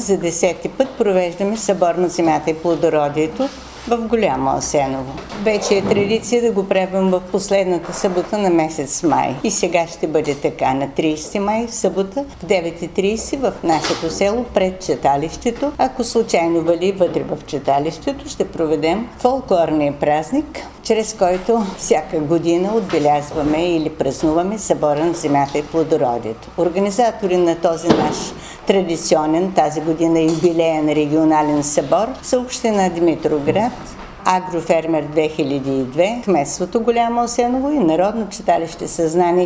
за 10-ти път провеждаме събор на земята и плодородието в Голямо Асеново. Вече е традиция да го правим в последната събота на месец май. И сега ще бъде така на 30 май, в събота, в 9:30 в нашето село пред читалището. Ако случайно вали вътре в читалището, ще проведем фолклорния празник, чрез който всяка година отбелязваме или празнуваме събора на земята и плодородието. Организатори на този наш традиционен, тази година юбилеен регионален събор са община Димитровград, Агрофермер 2002, кметството Голямо Асеново и Народно читалище Съзнание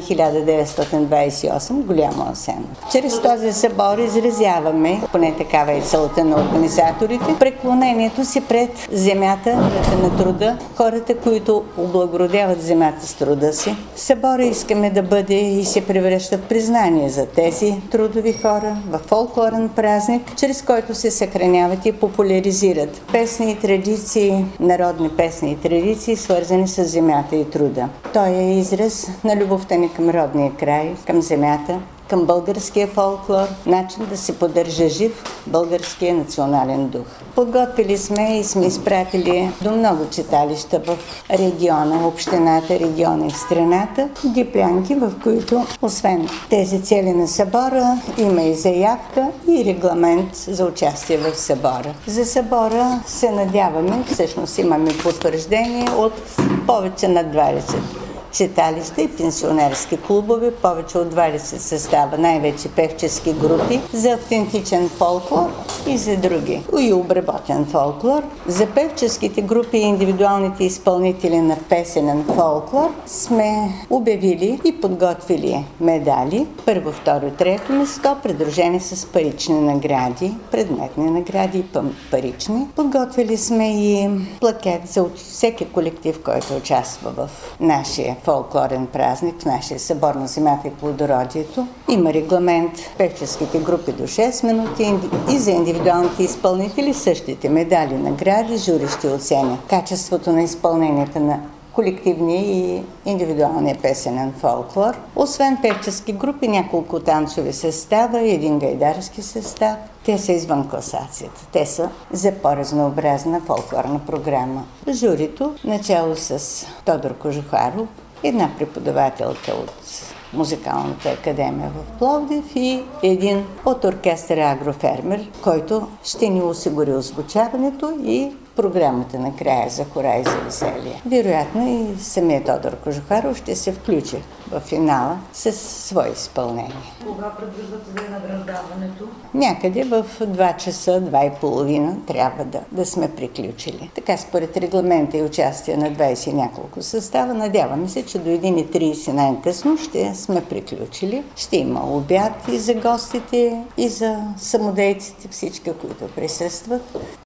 1928 Голямо Асеново. Чрез този събор изразяваме, поне такава е целта на организаторите, преклонението си пред земята на труда, хората, които облагородяват земята с труда си. Събора искаме да бъде и се превръща в признание за тези трудови хора, в фолклорен празник, чрез който се съхраняват и популяризират песни и традиции, народни песни и традиции, свързани с земята и труда. Той е израз на любовта ни към родния край, към земята, към българския фолклор, начин да се поддържа жив българския национален дух. Подготвили сме и сме изпратили до много читалища в региона, общината, региона и в страната, диплянки, в които, освен тези цели на събора, има и заявка и регламент за участие в събора. За събора се надяваме, всъщност имаме потвърждение от повече на 20 читалища и пенсионерски клубове, повече от 20 състава, най-вече певчески групи за автентичен фолклор и за други. И обработен фолклор. За певческите групи и индивидуалните изпълнители на песенен фолклор сме обявили и подготвили медали. Първо, второ, трето место, придружени с парични награди, предметни награди и парични. Подготвили сме и плакет за всеки колектив, който участва в нашия фолклорен празник, в нашия събор на земята и плодородието. Има регламент певческите групи до 6 минути и за индивидуалните изпълнители същите медали, награди, жури ще оценя качеството на изпълнението на колективния и индивидуалния песенен фолклор. Освен певчески групи, няколко танцови състава и един гайдарски състав. Те са извън класацията. Те са за по-разнообразна фолклорна програма. Журито, начало с Тодор Кожухаров, една преподавателка от Музикалната академия в Пловдив и един от оркестъра Агрофермер, който ще ни осигури озвучаването и програмата накрая за хора и за веселие. Вероятно и самият Тодор Кожухаров ще се включи в финала с свое изпълнение. Кога предвиждате да е награждаването? Някъде в 2 часа, 2:30 трябва да сме приключили. Така според регламента и участие на 20 и няколко състава, надяваме се, че до 1:30 най-късно ще сме приключили. Ще има обяд и за гостите, и за самодейците, всички, които присъстват.